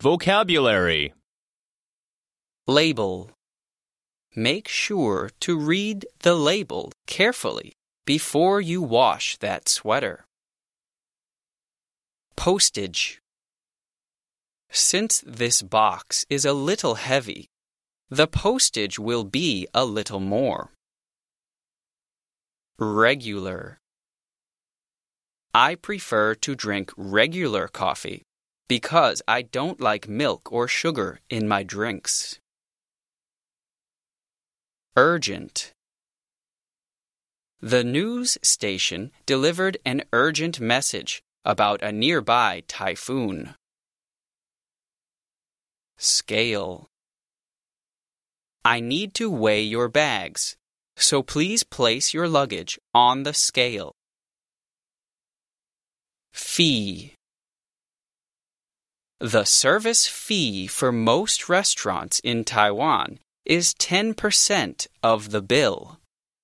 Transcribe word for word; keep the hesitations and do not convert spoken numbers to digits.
Vocabulary. Label. Make sure to read the label carefully before you wash that sweater. Postage. Since this box is a little heavy, the postage will be a little more. Regular. I prefer to drink regular coffee because I don't like milk or sugar in my drinks. Urgent. The news station delivered an urgent message about a nearby typhoon. Scale. I need to weigh your bags, so please place your luggage on the scale. Fee. The service fee for most restaurants in Taiwan is ten percent of the bill.